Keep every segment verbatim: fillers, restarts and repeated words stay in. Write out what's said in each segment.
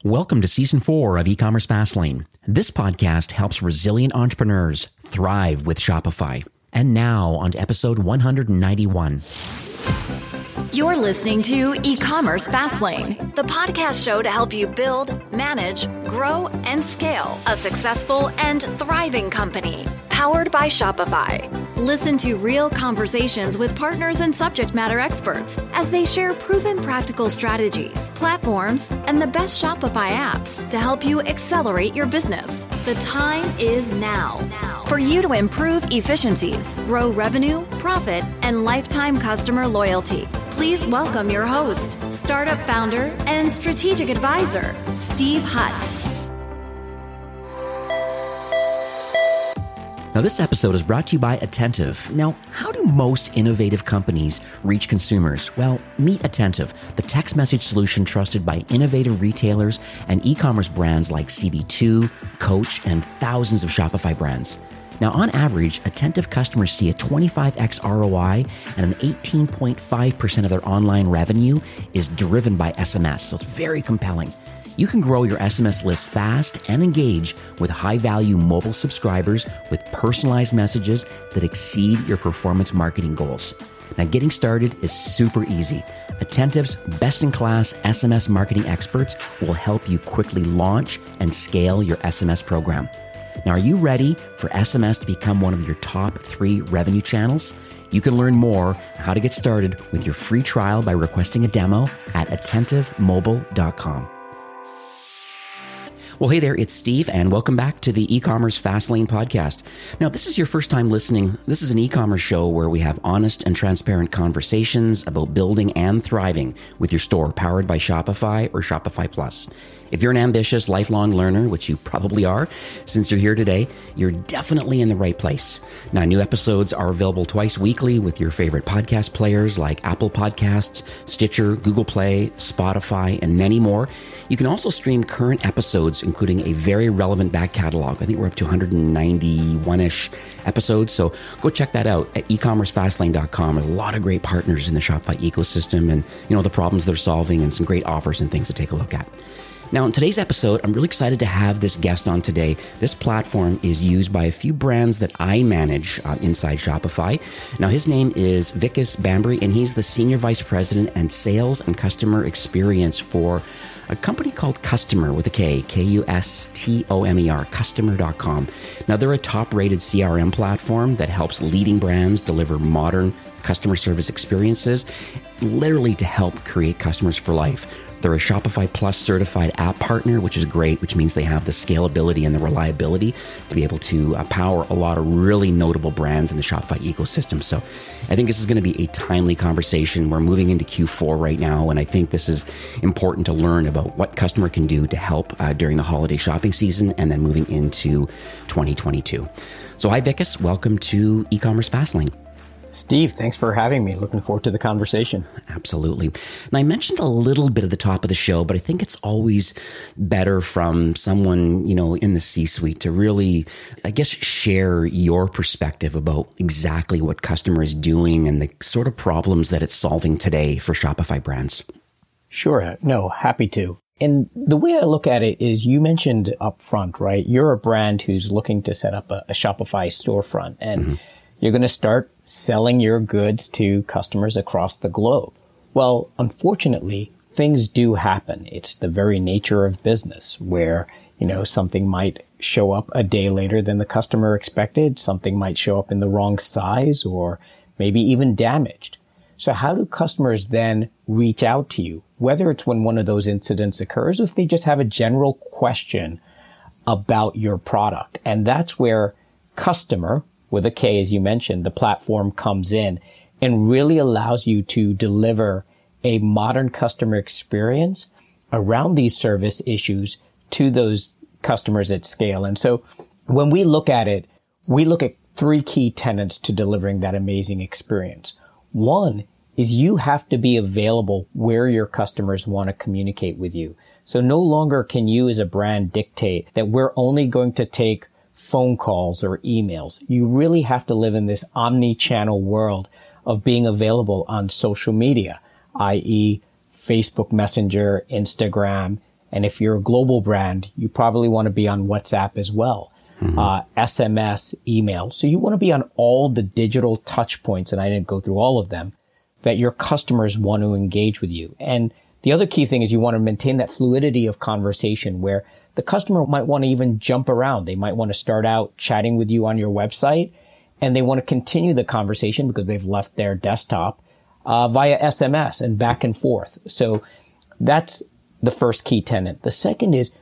Welcome to Season four of E-Commerce Fastlane. This podcast helps resilient entrepreneurs thrive with Shopify. And now on to episode one hundred ninety-one. You're listening to E-Commerce Fastlane, the podcast show to help you build, manage, grow, and scale a successful and thriving company, powered by Shopify. Listen to real conversations with partners and subject matter experts as they share proven practical strategies, platforms, and the best Shopify apps to help you accelerate your business. The time is now for you to improve efficiencies, grow revenue, profit, and lifetime customer loyalty. Please welcome your host, startup founder, and strategic advisor, Steve Hutt. Now, this episode is brought to you by Attentive. Now, how do most innovative companies reach consumers? Well, meet Attentive, the text message solution trusted by innovative retailers and e-commerce brands like C B two, Coach, and thousands of Shopify brands. Now, on average, Attentive customers see a twenty-five x R O I, and an eighteen point five percent of their online revenue is driven by S M S, so it's very compelling. You can grow your S M S list fast and engage with high-value mobile subscribers with personalized messages that exceed your performance marketing goals. Now, getting started is super easy. Attentive's best-in-class S M S marketing experts will help you quickly launch and scale your S M S program. Now, are you ready for S M S to become one of your top three revenue channels? You can learn more how to get started with your free trial by requesting a demo at attentive mobile dot com. Well, hey there, it's Steve, and welcome back to the E-Commerce Fastlane podcast. Now, if this is your first time listening, this is an e-commerce show where we have honest and transparent conversations about building and thriving with your store powered by Shopify or Shopify Plus. If you're an ambitious, lifelong learner, which you probably are, since you're here today, you're definitely in the right place. Now, new episodes are available twice weekly with your favorite podcast players like Apple Podcasts, Stitcher, Google Play, Spotify, and many more. You can also stream current episodes, including a very relevant back catalog. I think we're up to one hundred ninety-one-ish episodes, so go check that out at e commerce fastlane dot com. There's a lot of great partners in the Shopify ecosystem and, you know, the problems they're solving and some great offers and things to take a look at. Now, in today's episode, I'm really excited to have this guest on today. This platform is used by a few brands that I manage uh, inside Shopify. Now, his name is Vikas Bambry, and he's the Senior Vice President and Sales and Customer Experience for a company called Kustomer with a K, K U S T O M E R, kustomer dot com. Now, they're a top-rated C R M platform that helps leading brands deliver modern customer service experiences, literally to help create customers for life. They're a Shopify Plus certified app partner, which is great, which means they have the scalability and the reliability to be able to uh, power a lot of really notable brands in the Shopify ecosystem. So I think this is going to be a timely conversation. We're moving into Q four right now, and I think this is important to learn about what Kustomer can do to help uh, during the holiday shopping season and then moving into twenty twenty-two. So hi, Vikas. Welcome to E-Commerce Fastlane. Steve, thanks for having me. Looking forward to the conversation. Absolutely. And I mentioned a little bit at the top of the show, but I think it's always better from someone, you know, in the C-suite to really, I guess, share your perspective about exactly what Kustomer is doing and the sort of problems that it's solving today for Shopify brands. Sure. No, happy to. And the way I look at it is you mentioned up front, right? You're a brand who's looking to set up a, a Shopify storefront, and mm-hmm. you're going to start selling your goods to customers across the globe. Well, unfortunately, things do happen. It's the very nature of business where, you know, something might show up a day later than the customer expected. Something might show up in the wrong size or maybe even damaged. So how do customers then reach out to you, whether it's when one of those incidents occurs or if they just have a general question about your product? And that's where Kustomer, with a K, as you mentioned, the platform comes in and really allows you to deliver a modern customer experience around these service issues to those customers at scale. And so when we look at it, we look at three key tenets to delivering that amazing experience. One is you have to be available where your customers want to communicate with you. So no longer can you as a brand dictate that we're only going to take phone calls or emails. You really have to live in this omni-channel world of being available on social media, that is Facebook Messenger, Instagram, And if you're a global brand, you probably want to be on WhatsApp as well. Mm-hmm. Uh, S M S, email. So you want to be on all the digital touch points, and I didn't go through all of them, that your customers want to engage with you. And the other key thing is you want to maintain that fluidity of conversation where the customer might want to even jump around. They might want to start out chatting with you on your website, and they want to continue the conversation because they've left their desktop uh, via S M S and back and forth. So that's the first key tenet. The second is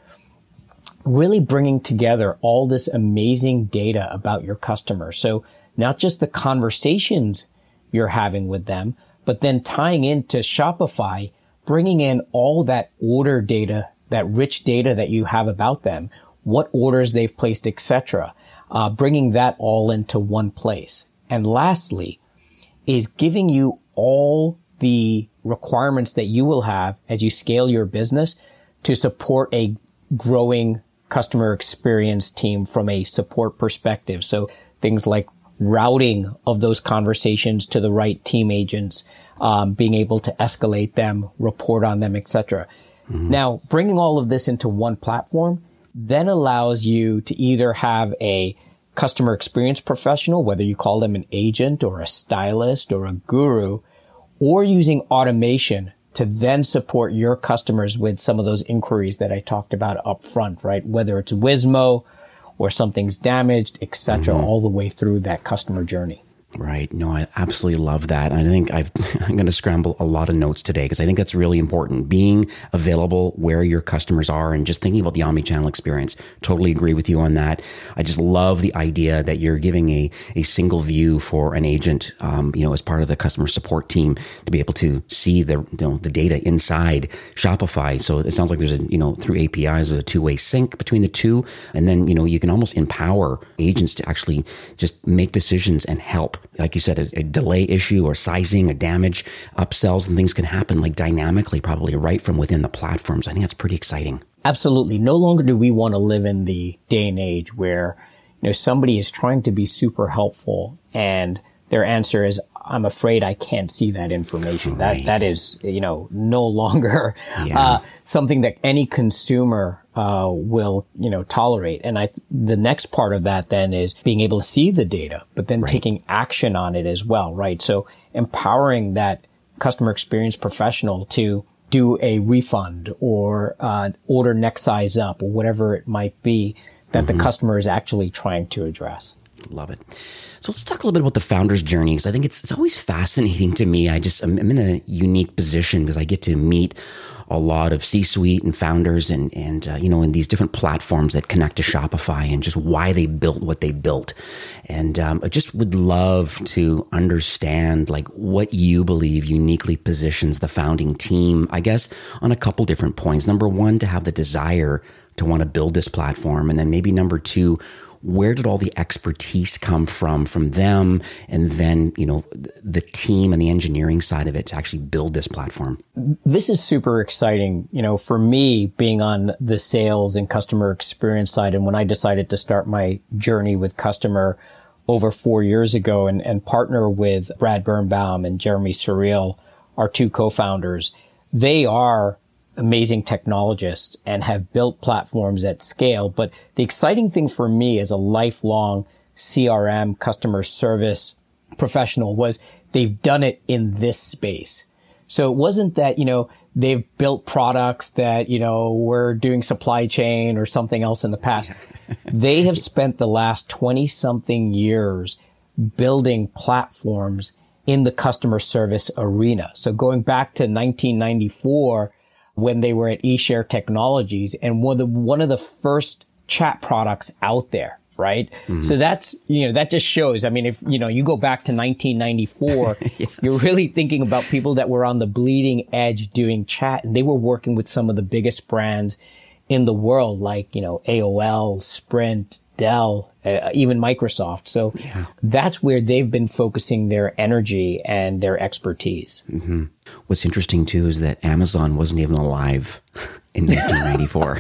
really bringing together all this amazing data about your customers. So not just the conversations you're having with them, but then tying into Shopify, bringing in all that order data, that rich data that you have about them, what orders they've placed, et cetera, uh, bringing that all into one place. And lastly, is giving you all the requirements that you will have as you scale your business to support a growing customer experience team from a support perspective. So things like routing of those conversations to the right team agents, um, being able to escalate them, report on them, et cetera. Mm-hmm. Now, bringing all of this into one platform then allows you to either have a customer experience professional, whether you call them an agent or a stylist or a guru, or using automation to then support your customers with some of those inquiries that I talked about up front, right? Whether it's Wizmo or something's damaged, et cetera, mm-hmm. all the way through that customer journey. Right. No, I absolutely love that. I think I've, I'm going to scramble a lot of notes today because I think that's really important. Being available where your customers are and just thinking about the omnichannel experience. Totally agree with you on that. I just love the idea that you're giving a, a single view for an agent, um, you know, as part of the customer support team to be able to see the, you know, the data inside Shopify. So it sounds like there's a, you know, through A P Is, there's a two-way sync between the two. And then, you know, you can almost empower agents to actually just make decisions and help. Like you said, a, a delay issue or sizing, a damage, upsells and things can happen like dynamically, probably right from within the platforms. I think that's pretty exciting. Absolutely. No longer do we want to live in the day and age where, you know, somebody is trying to be super helpful and their answer is, I'm afraid I can't see that information. Right. That, that is, you know, no longer yeah. uh, something that any consumer uh, will, you know, tolerate. And I, the next part of that then is being able to see the data, but then right. taking action on it as well, right? So empowering that customer experience professional to do a refund or uh, order next size up or whatever it might be that mm-hmm. the customer is actually trying to address. Love it. So let's talk a little bit about the founder's journey, because I think it's it's always fascinating to me. I just I'm, I'm in a unique position because I get to meet a lot of C-suite and founders and and uh, you know, in these different platforms that connect to Shopify and just why they built what they built. And um, I just would love to understand like what you believe uniquely positions the founding team, I guess, on a couple different points. Number one, to have the desire to want to build this platform, and then maybe number two, where did all the expertise come from, from them, and then, you know, the team and the engineering side of it to actually build this platform? This is super exciting, you know, for me being on the sales and customer experience side. And when I decided to start my journey with customer over four years ago and, and partner with Brad Birnbaum and Jeremy Surreal, our two co-founders, they are amazing technologists and have built platforms at scale. But the exciting thing for me as a lifelong C R M customer service professional was they've done it in this space. So it wasn't that, you know, they've built products that, you know, were doing supply chain or something else in the past. They have spent the last twenty something years building platforms in the customer service arena. So going back to nineteen ninety-four, when they were at eShare Technologies and one of the, one of the first chat products out there, right? Mm-hmm. So that's, you know, that just shows, I mean, if, you know, you go back to nineteen ninety-four, yes. You're really thinking about people that were on the bleeding edge doing chat, and they were working with some of the biggest brands in the world, like, you know, A O L, Sprint, Dell, uh, even Microsoft. So yeah. That's where they've been focusing their energy and their expertise. Mm-hmm. What's interesting too is that Amazon wasn't even alive in nineteen ninety-four.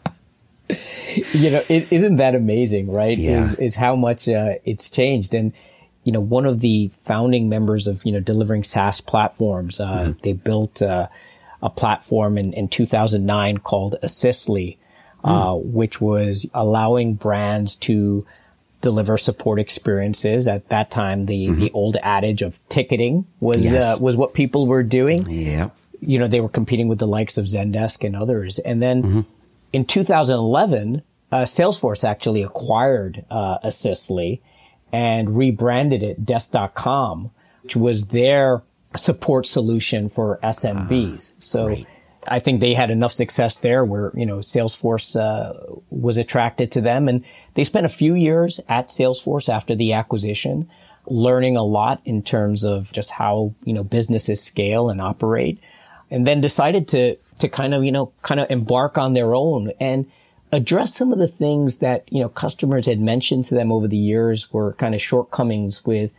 You know, isn't that amazing, right? Yeah. Is, is how much uh, it's changed. And, you know, one of the founding members of, you know, delivering SaaS platforms, uh, mm-hmm. they built uh, a platform in, in two thousand nine called Assistly, mm. uh, which was allowing brands to deliver support experiences. At that time, the, mm-hmm. the old adage of ticketing was, yes. uh, was what people were doing. Yeah. You know, they were competing with the likes of Zendesk and others. And then mm-hmm. in two thousand eleven, uh, Salesforce actually acquired, uh, Assistly and rebranded it Desk dot com, which was their support solution for S M Bs. Uh, so right. I think they had enough success there where, you know, Salesforce uh, was attracted to them. And they spent a few years at Salesforce after the acquisition, learning a lot in terms of just how, you know, businesses scale and operate, and then decided to, to kind of, you know, kind of embark on their own and address some of the things that, you know, customers had mentioned to them over the years were kind of shortcomings with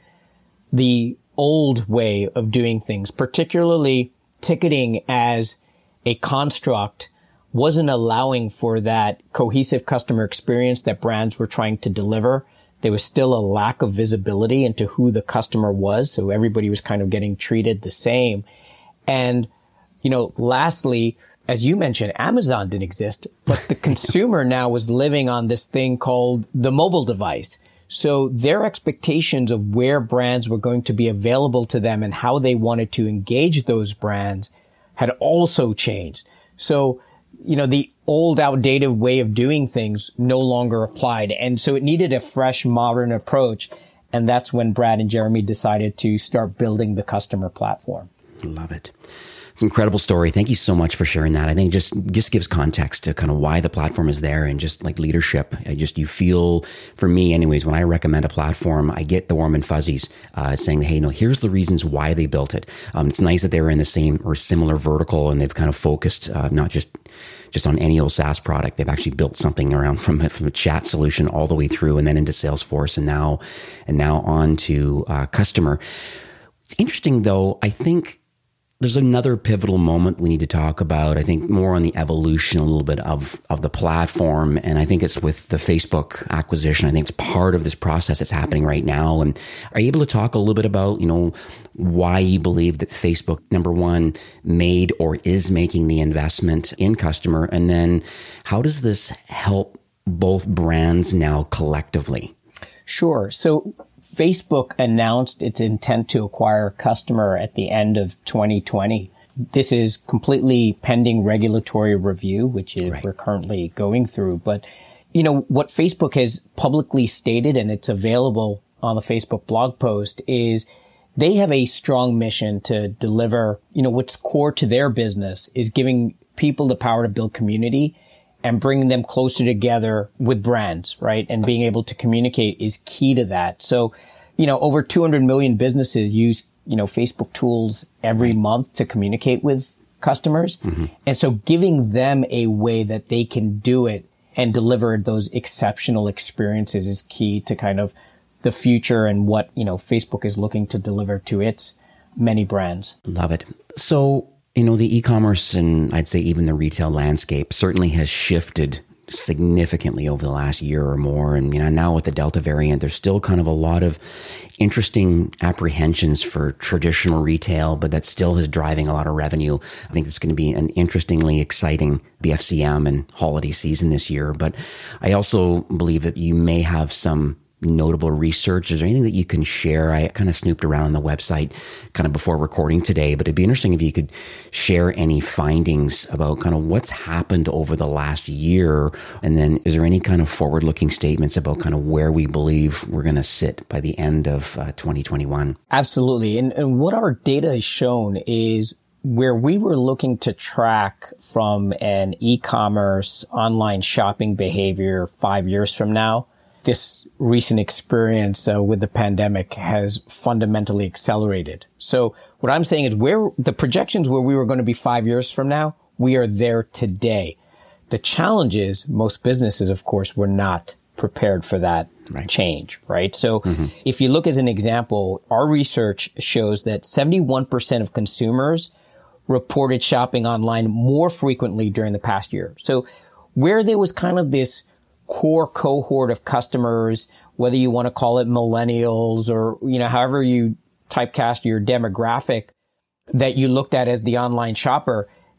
the old way of doing things, particularly ticketing as a construct wasn't allowing for that cohesive customer experience that brands were trying to deliver. There was still a lack of visibility into who the customer was. So everybody was kind of getting treated the same. And, you know, lastly, as you mentioned, Amazon didn't exist, but the consumer now was living on this thing called the mobile device. So their expectations of where brands were going to be available to them and how they wanted to engage those brands had also changed. So, you know, the old outdated way of doing things no longer applied. And so it needed a fresh, modern approach. And that's when Brad and Jeremy decided to start building the customer platform. Love it. It's an incredible story. Thank you so much for sharing that. I think just just gives context to kind of why the platform is there and just like leadership. I just, you feel, for me anyways, when I recommend a platform, I get the warm and fuzzies uh, saying, hey, no, here's the reasons why they built it. Um, it's nice that they were in the same or similar vertical and they've kind of focused uh, not just just on any old SaaS product. They've actually built something around from a, from a chat solution all the way through and then into Salesforce and now and now on to uh, customer. It's interesting though, I think there's another pivotal moment we need to talk about, I think more on the evolution a little bit of, of the platform. And I think it's with the Facebook acquisition. I think it's part of this process that's happening right now. And are you able to talk a little bit about, you know, why you believe that Facebook, number one, made or is making the investment in customer? And then how does this help both brands now collectively? Sure. So Facebook announced its intent to acquire Customer at the end of twenty twenty. This is completely pending regulatory review, which is, right. we're currently going through. But, you know, what Facebook has publicly stated, and it's available on the Facebook blog post, is they have a strong mission to deliver, you know, what's core to their business is giving people the power to build community and bringing them closer together with brands, right? And being able to communicate is key to that. So, you know, over two hundred million businesses use, you know, Facebook tools every month to communicate with customers. Mm-hmm. And so giving them a way that they can do it and deliver those exceptional experiences is key to kind of the future and what, you know, Facebook is looking to deliver to its many brands. Love it. So, you know, the e-commerce and I'd say even the retail landscape certainly has shifted significantly over the last year or more. And, you know, now with the Delta variant, there's still kind of a lot of interesting apprehensions for traditional retail, but that still is driving a lot of revenue. I think it's going to be an interestingly exciting B F C M and holiday season this year. But I also believe that you may have some notable research. Is there anything that you can share? I kind of snooped around on the website kind of before recording today, but it'd be interesting if you could share any findings about kind of what's happened over the last year. And then is there any kind of forward-looking statements about kind of where we believe we're going to sit by the end of uh, twenty twenty-one? Absolutely. And, and what our data has shown is where we were looking to track from an e-commerce online shopping behavior five years from now, this recent experience uh, with the pandemic has fundamentally accelerated. So what I'm saying is where the projections where we were going to be five years from now, we are there today. The challenge is most businesses, of course, were not prepared for that right. change, right? So mm-hmm. if you look as an example, our research shows that seventy-one percent of consumers reported shopping online more frequently during the past year. So where there was kind of this core cohort of customers, whether you want to call it millennials or, you know, however you typecast your demographic that you looked at as the online shopper,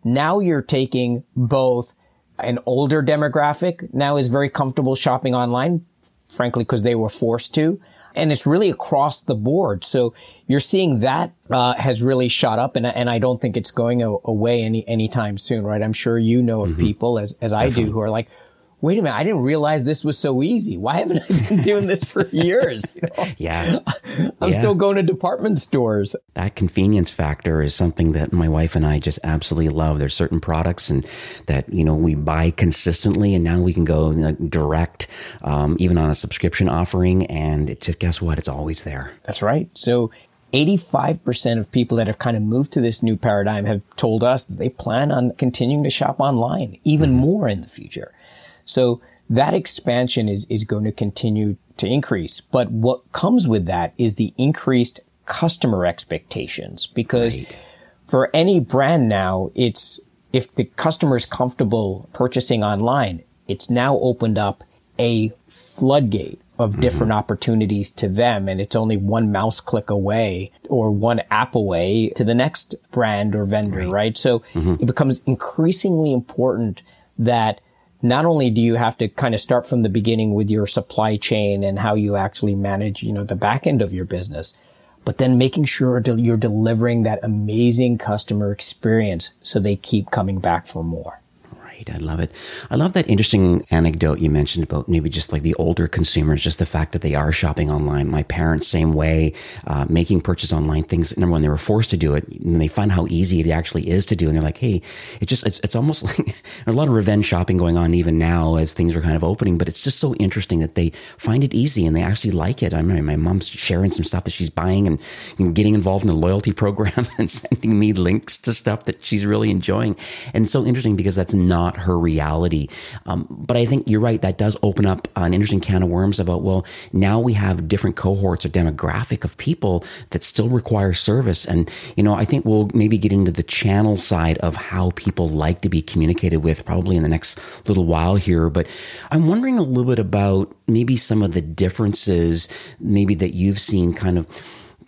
now you're taking both an older demographic now is very comfortable shopping online, frankly, because they were forced to. And it's really across the board. So you're seeing that uh, has really shot up, and and I don't think it's going a, away any anytime soon, right? I'm sure you know of mm-hmm. people, as as Definitely. I do, who are like, wait a minute, I didn't realize this was so easy. Why haven't I been doing this for years? You know? Yeah. I'm yeah. still going to department stores. That convenience factor is something that my wife and I just absolutely love. There's certain products and that, you know, we buy consistently, and now we can go you know, direct, um, even on a subscription offering. And it just, guess what? It's always there. That's right. So eighty-five percent of people that have kind of moved to this new paradigm have told us that they plan on continuing to shop online even mm-hmm. more in the future. So that expansion is, is going to continue to increase. But what comes with that is the increased customer expectations, because right. for any brand now, it's, if the customer is comfortable purchasing online, it's now opened up a floodgate of mm-hmm. different opportunities to them. And it's only one mouse click away or one app away to the next brand or vendor, right? right? So mm-hmm. it becomes increasingly important that not only do you have to kind of start from the beginning with your supply chain and how you actually manage, you know, the back end of your business, but then making sure you're delivering that amazing customer experience so they keep coming back for more. I love it. I love that interesting anecdote you mentioned about maybe just like the older consumers, just the fact that they are shopping online. My parents, same way, uh, making purchase online things. Number one, they were forced to do it, and they find how easy it actually is to do. And they're like, hey, it just, it's, it's almost like there's a lot of revenge shopping going on even now as things are kind of opening, but it's just so interesting that they find it easy and they actually like it. I remember my mom's sharing some stuff that she's buying and you know, getting involved in a loyalty program and sending me links to stuff that she's really enjoying. And it's so interesting because that's not her reality. Um, but I think you're right. That does open up an interesting can of worms about, well, now we have different cohorts or demographic of people that still require service. And, you know, I think we'll maybe get into the channel side of how people like to be communicated with probably in the next little while here. But I'm wondering a little bit about maybe some of the differences maybe that you've seen kind of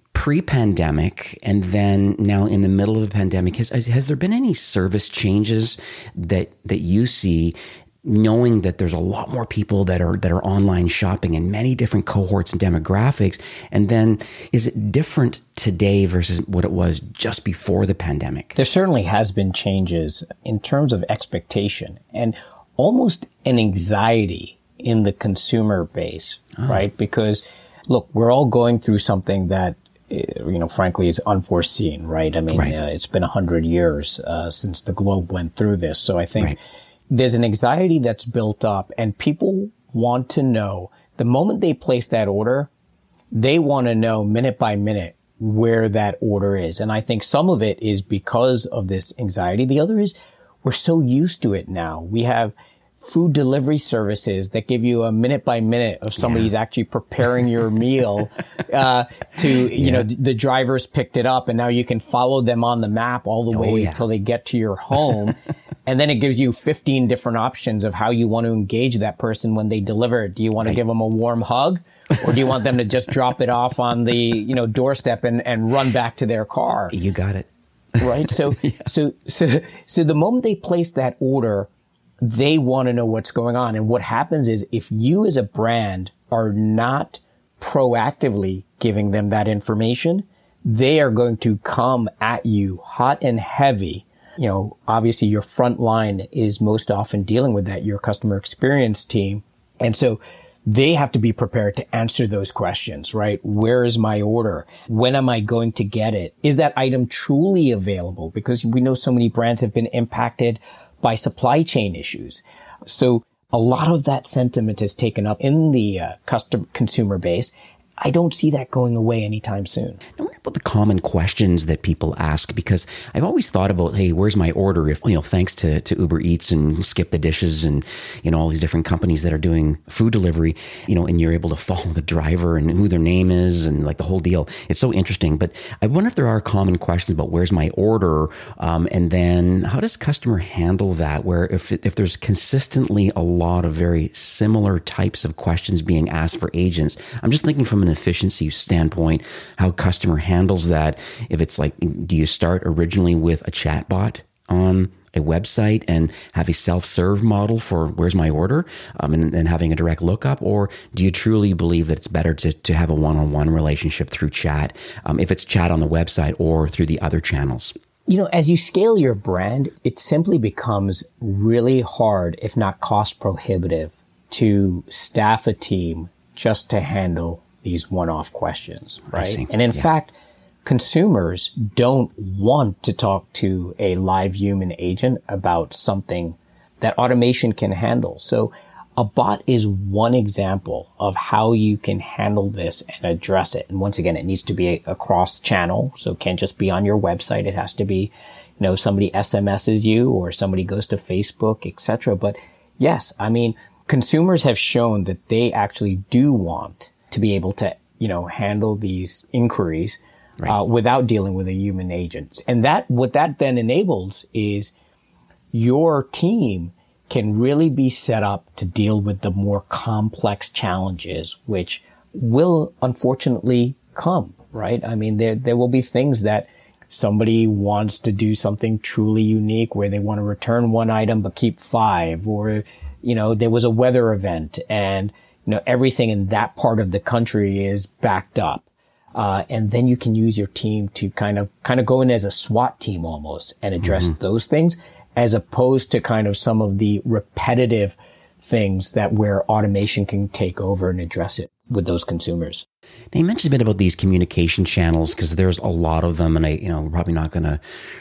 pre-pandemic and then now in the middle of the pandemic. Has, has there been any service changes that that you see, knowing that there's a lot more people that are that are online shopping in many different cohorts and demographics? And then is it different today versus what it was just before the pandemic? There certainly has been changes in terms of expectation and almost an anxiety in the consumer base, oh. right? Because look, we're all going through something that you know, frankly, is unforeseen, right? I mean, right. Uh, it's been a hundred years uh, since the globe went through this. So I think right. there's an anxiety that's built up, and people want to know the moment they place that order, they want to know minute by minute where that order is. And I think some of it is because of this anxiety. The other is we're so used to it now. We have food delivery services that give you a minute by minute of somebody's yeah. actually preparing your meal, uh, to, you yeah. know, the drivers picked it up and now you can follow them on the map all the way oh, yeah. until they get to your home. And then it gives you fifteen different options of how you want to engage that person when they deliver it. Do you want right. to give them a warm hug, or do you want them to just drop it off on the, you know, doorstep and, and run back to their car? You got it. Right. So, yeah. so, so, so the moment they place that order, they want to know what's going on. And what happens is if you as a brand are not proactively giving them that information, they are going to come at you hot and heavy. You know, obviously your front line is most often dealing with that, your customer experience team. And so they have to be prepared to answer those questions, right? Where is my order? When am I going to get it? Is that item truly available? Because we know so many brands have been impacted by supply chain issues. So a lot of that sentiment is taken up in the uh, customer consumer base. I don't see that going away anytime soon. I wonder about the common questions that people ask, because I've always thought about, hey, where's my order? If, you know, thanks to, to Uber Eats and Skip the Dishes and, you know, all these different companies that are doing food delivery, you know, and you're able to follow the driver and who their name is and like the whole deal. It's so interesting. But I wonder if there are common questions about where's my order? Um, and then how does customer handle that? Where if, if there's consistently a lot of very similar types of questions being asked for agents, I'm just thinking from an efficiency standpoint, how customer handles that. If it's like, do you start originally with a chat bot on a website and have a self-serve model for where's my order um, and, and having a direct lookup? Or do you truly believe that it's better to, to have a one-on-one relationship through chat, um, if it's chat on the website or through the other channels? You know, as you scale your brand, it simply becomes really hard, if not cost prohibitive, to staff a team just to handle these one-off questions, right? And in yeah. fact, consumers don't want to talk to a live human agent about something that automation can handle. So a bot is one example of how you can handle this and address it. And once again, it needs to be across channel. So it can't just be on your website. It has to be, you know, somebody S M Ses you or somebody goes to Facebook, et cetera. But yes, I mean, consumers have shown that they actually do want to be able to, you know, handle these inquiries right. uh, without dealing with a human agent. And that, what that then enables is your team can really be set up to deal with the more complex challenges, which will unfortunately come, right? I mean, there, there will be things that somebody wants to do something truly unique where they want to return one item but keep five, or, you know, there was a weather event and, you know, everything in that part of the country is backed up. Uh, and then you can use your team to kind of, kind of go in as a SWAT team almost and address mm-hmm. those things, as opposed to kind of some of the repetitive things that where automation can take over and address it with those consumers. Now, you mentioned a bit about these communication channels, because there's a lot of them, and I, you know, we're probably not going to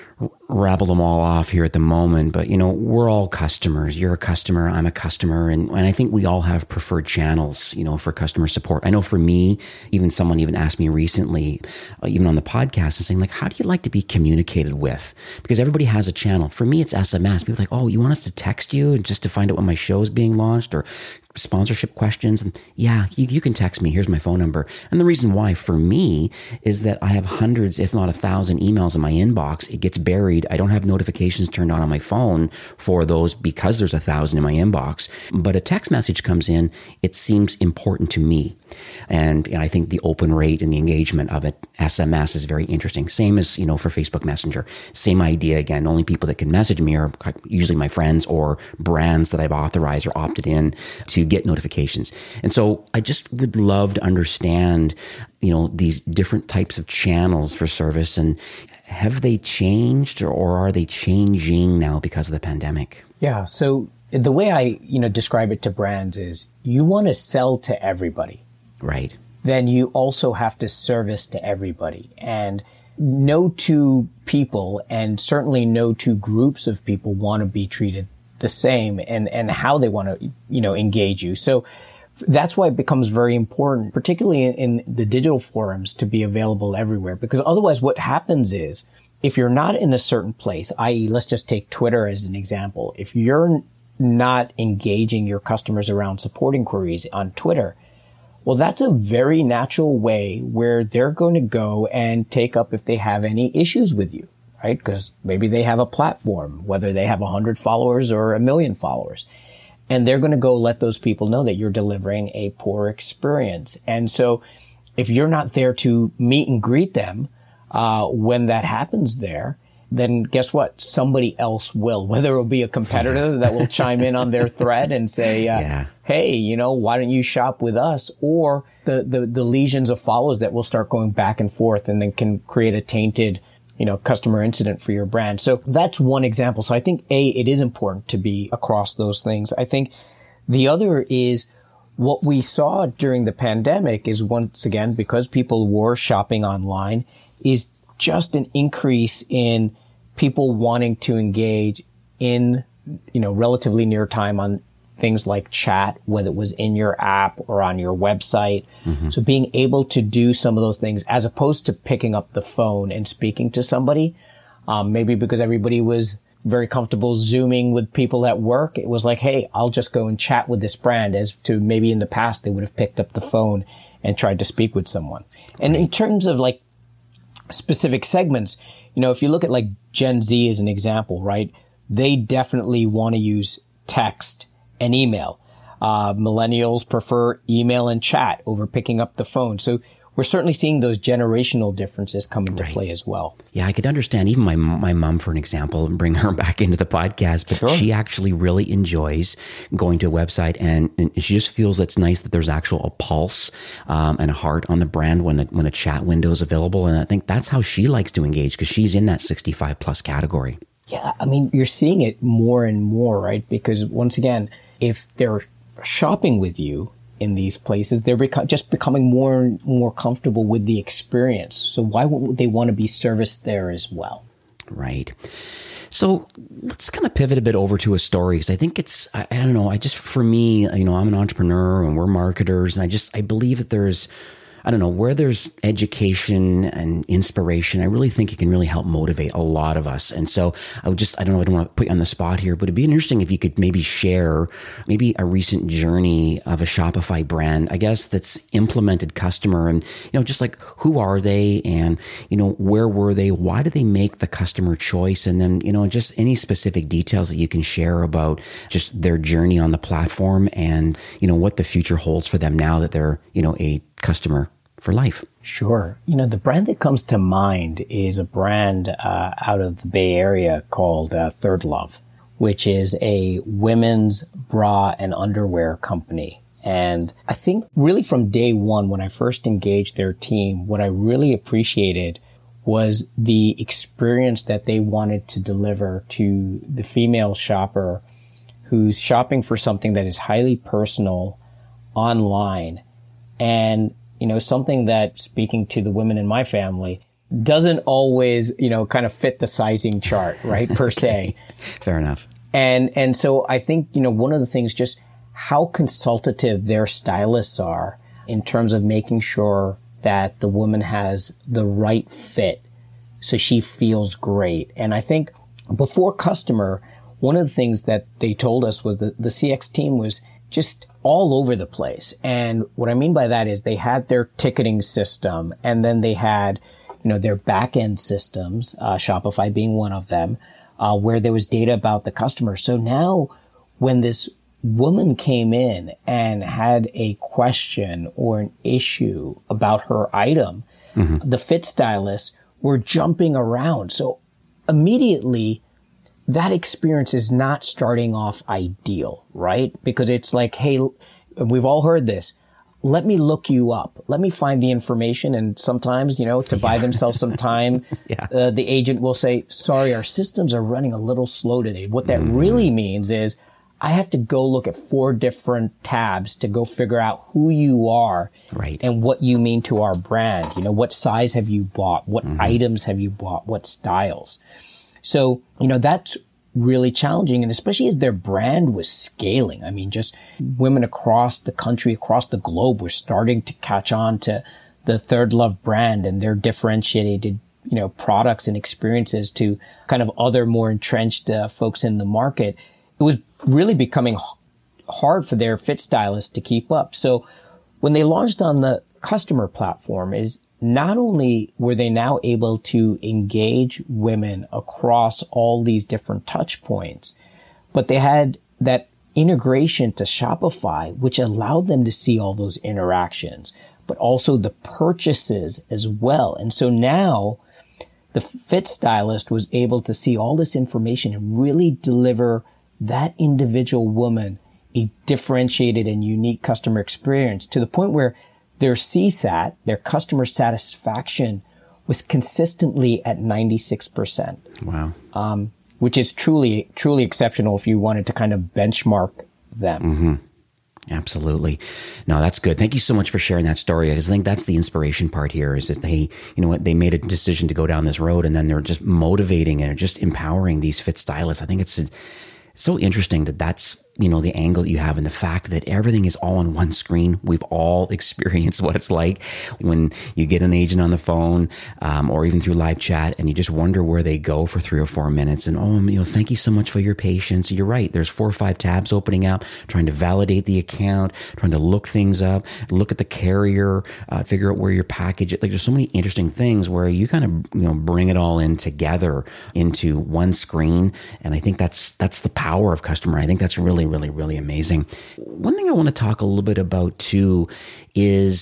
rabble them all off here at the moment, but you know, we're all customers. You're a customer, I'm a customer, and, and I think we all have preferred channels, you know, for customer support. I know for me, even someone even asked me recently, uh, even on the podcast, and saying like, how do you like to be communicated with? Because everybody has a channel. For me, it's S M S. People are like, oh, you want us to text you just to find out when my show is being launched, or sponsorship questions? And yeah, you, you can text me. Here's my phone number. And the reason why for me is that I have hundreds, if not a thousand emails in my inbox. It gets buried. I don't have notifications turned on on my phone for those because there's a thousand in my inbox. But a text message comes in, it seems important to me. And, and I think the open rate and the engagement of it, S M S, is very interesting. Same as, you know, for Facebook Messenger. Same idea again. Only people that can message me are usually my friends or brands that I've authorized or opted in to get notifications. And so I just would love to understand, you know, these different types of channels for service, and have they changed or are they changing now because of the pandemic? Yeah. So the way I, you know, describe it to brands is you want to sell to everybody. Right. Then you also have to service to everybody. And no two people, and certainly no two groups of people, want to be treated the same, and, and how they want to, you know, engage you. So that's why it becomes very important, particularly in, in the digital forums, to be available everywhere. Because otherwise what happens is, if you're not in a certain place, that is, let's just take Twitter as an example. If you're not engaging your customers around support inquiries on Twitter, well, that's a very natural way where they're going to go and take up if they have any issues with you, right? Because maybe they have a platform, whether they have one hundred followers or a million followers. And they're going to go let those people know that you're delivering a poor experience. And so if you're not there to meet and greet them uh when that happens there, then guess what? Somebody else will, whether it'll be a competitor that will chime in on their thread and say, uh, yeah. hey, you know, why don't you shop with us? Or the, the, the legions of follows that will start going back and forth and then can create a tainted, you know, customer incident for your brand. So that's one example. So I think, A, it is important to be across those things. I think the other is what we saw during the pandemic is, once again, because people were shopping online, is just an increase in people wanting to engage in, you know, relatively near time on things like chat, whether it was in your app or on your website. Mm-hmm. So being able to do some of those things as opposed to picking up the phone and speaking to somebody, um, maybe because everybody was very comfortable Zooming with people at work. It was like, hey, I'll just go and chat with this brand, as to maybe in the past they would have picked up the phone and tried to speak with someone. And in terms of like specific segments, you know, if you look at like Gen Z as an example, right? They definitely want to use text and email. Uh, millennials prefer email and chat over picking up the phone. So we're certainly seeing those generational differences come into right. play as well. Yeah, I could understand even my my mom, for an example, and bring her back into the podcast, but sure. she actually really enjoys going to a website, and, and she just feels it's nice that there's actual a pulse um, and a heart on the brand when a, when a chat window is available. And I think that's how she likes to engage, because she's in that sixty-five plus category. Yeah, I mean, you're seeing it more and more, right? Because once again, if they're shopping with you in these places, they're beco- just becoming more and more comfortable with the experience. So why wouldn't they want to be serviced there as well? Right. So let's kind of pivot a bit over to a story, because I think it's, I, I don't know, I just, for me, you know, I'm an entrepreneur and we're marketers, and I just, I believe that there's, I don't know, where there's education and inspiration, I really think it can really help motivate a lot of us. And so I would just, I don't know, I don't want to put you on the spot here, but it'd be interesting if you could maybe share maybe a recent journey of a Shopify brand, I guess, that's implemented customer, and, you know, just like, who are they, and, you know, where were they? Why did they make the customer choice? And then, you know, just any specific details that you can share about just their journey on the platform, and, you know, what the future holds for them now that they're, you know, a customer for life. Sure. You know, the brand that comes to mind is a brand uh, out of the Bay Area called uh, Third Love, which is a women's bra and underwear company. And I think really from day one, when I first engaged their team, what I really appreciated was the experience that they wanted to deliver to the female shopper who's shopping for something that is highly personal online, and you know, something that, speaking to the women in my family, doesn't always, you know, kind of fit the sizing chart, right, per se. Fair enough. And, and so I think, you know, one of the things, just how consultative their stylists are in terms of making sure that the woman has the right fit so she feels great. And I think before customer, one of the things that they told us was that the C X team was just all over the place. And what I mean by that is they had their ticketing system, and then they had, you know, their back end systems, uh, Shopify being one of them, uh, where there was data about the customer. So now when this woman came in and had a question or an issue about her item, mm-hmm. the fit stylists were jumping around. So immediately, that experience is not starting off ideal, right? Because it's like, hey, we've all heard this. Let me look you up. Let me find the information. And sometimes, you know, to buy themselves some time, yeah. uh, the agent will say, sorry, our systems are running a little slow today. What that mm-hmm. really means is I have to go look at four different tabs to go figure out who you are, right, and what you mean to our brand. You know, what size have you bought? What mm-hmm. items have you bought? What styles? So, you know, that's really challenging. And especially as their brand was scaling, I mean, just women across the country, across the globe were starting to catch on to the Third Love brand and their differentiated, you know, products and experiences to kind of other more entrenched uh, folks in the market. It was really becoming hard for their fit stylists to keep up. So when they launched on the customer platform, is not only were they now able to engage women across all these different touch points, but they had that integration to Shopify, which allowed them to see all those interactions, but also the purchases as well. And so now the fit stylist was able to see all this information and really deliver that individual woman a differentiated and unique customer experience, to the point where their C SAT, their customer satisfaction, was consistently at ninety-six percent. Wow. Um, which is truly, truly exceptional if you wanted to kind of benchmark them. Mm-hmm. Absolutely. No, that's good. Thank you so much for sharing that story, because I think that's the inspiration part here, is that they, you know what, they made a decision to go down this road, and then they're just motivating and just empowering these fit stylists. I think it's so interesting that that's, you know, the angle that you have, and the fact that everything is all on one screen. We've all experienced what it's like when you get an agent on the phone, um, or even through live chat, and you just wonder where they go for three or four minutes. And, oh, you know, thank you so much for your patience. You're right. There's four or five tabs opening up, trying to validate the account, trying to look things up, look at the carrier, uh, figure out where your package, like there's so many interesting things where you kind of, you know, bring it all in together into one screen. And I think that's, that's the power of customer. I think that's really, really, really amazing. One thing I want to talk a little bit about too is